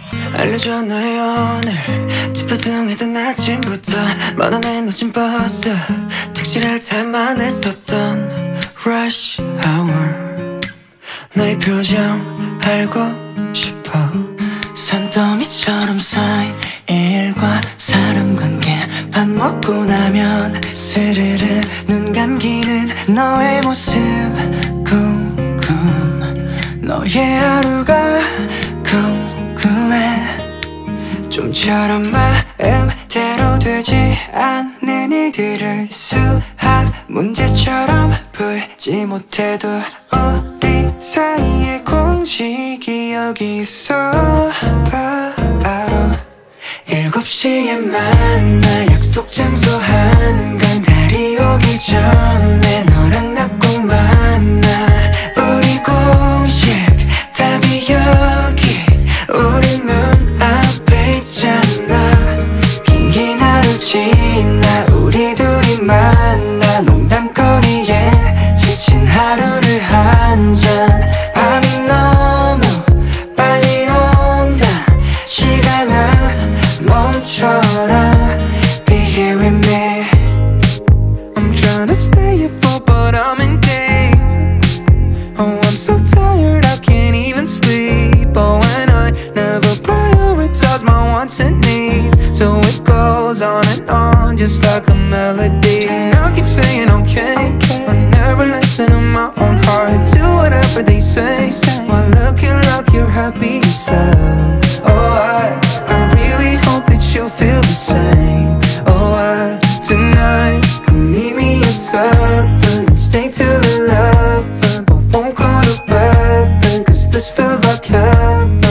알려줘 너의 오늘 뒷부둥이던 아침부터 만원에 놓친 버스 택시를 탈만 했었던 rush hour 너의 표정 알고 싶어 산더미처럼 쌓인 일과 사람 관계 밥 먹고 나면 스르르 눈 감기는 너의 모습 궁금 너의 하루가 궁금해 좀처럼 마음대로 되지 않는 일들을 수학 문제처럼 풀지 못해도 우리 사이의 공식이 여기 있어 바로 7시에 만나 약속 장소 한강 달이 오기 전에 너랑 나 꼭 만나 우리 공식 답이 여기 우리 눈앞에 있잖아 긴 하루 지나 우리 둘이 만나 농담거리에 지친 하루를 한잔 밤이 너무 빨리 온다 시간아 멈춰라 Be here with me I'm trying to stay up for but I'm in deep Oh I'm so tired I can't even sleep Oh and I never prioritize my wants and needs So it goes on and on just like a melody And I keep saying okay I never listen to my own heart Do whatever they say While looking like you're happy yourself Oh I really hope that you feel the same Oh tonight come meet me at 7 and stay till 11 But won't go to bed then cause this feels like heaven